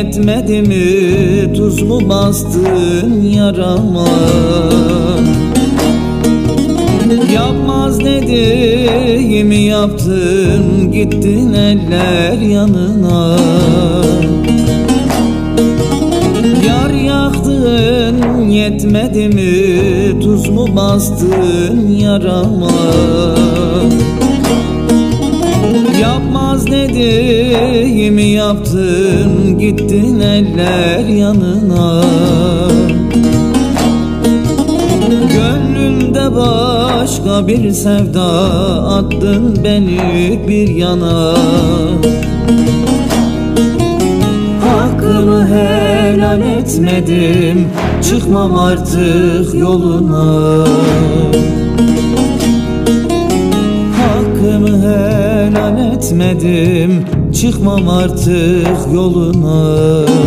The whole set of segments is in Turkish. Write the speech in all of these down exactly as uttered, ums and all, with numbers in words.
yetmedi mi? Tuz mu bastın yarama? Yapmaz dediğimi yaptın, gittin eller yanına. Yar yaktın yetmedi mi? Tuz mu bastın yarama? Yapmaz dediğimi yaptın, gittin eller yanına. Gönlümde başka bir sevda, attın beni bir yana. Hakkımı helal etmedim, çıkmam artık yoluna. Hakkımı helal etmedim, çıkmam artık yoluna.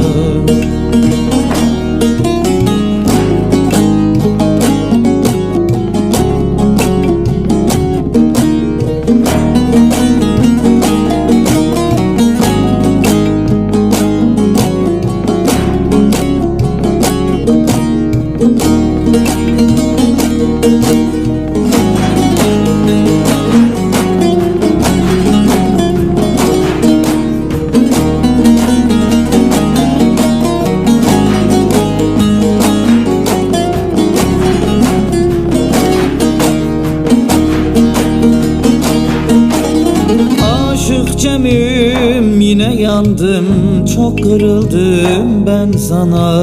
Cemim yine yandım, çok kırıldım ben sana.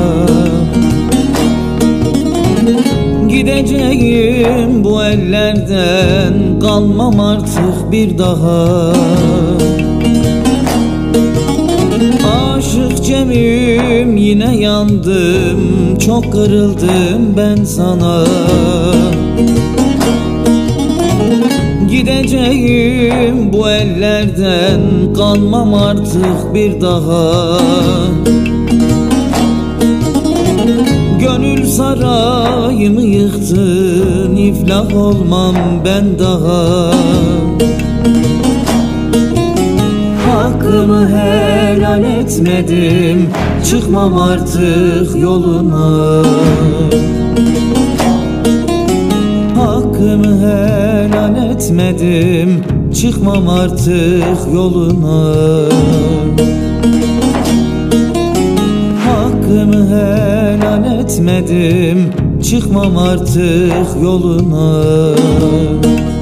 Gideceğim bu ellerden, kalmam artık bir daha. Aşık Cemim yine yandım, çok kırıldım ben sana. Gideceğim bu ellerden, kalmam artık bir daha. Gönül sarayımı yıktın, iflah olmam ben daha. Hakkımı helal etmedim, çıkmam artık yoluna. Hakkımı helal etmedim, çıkmam artık yoluna. Hakkımı helal etmedim, çıkmam artık yoluna.